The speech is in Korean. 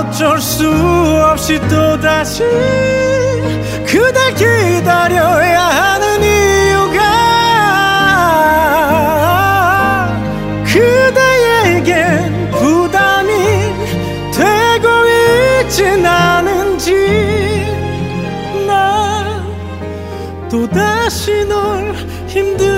어쩔 수 없이 또다시 그댈 기다려야 하는 이유가 그대에겐 부담이 되고 있진 않은지 난 또다시 널 힘들게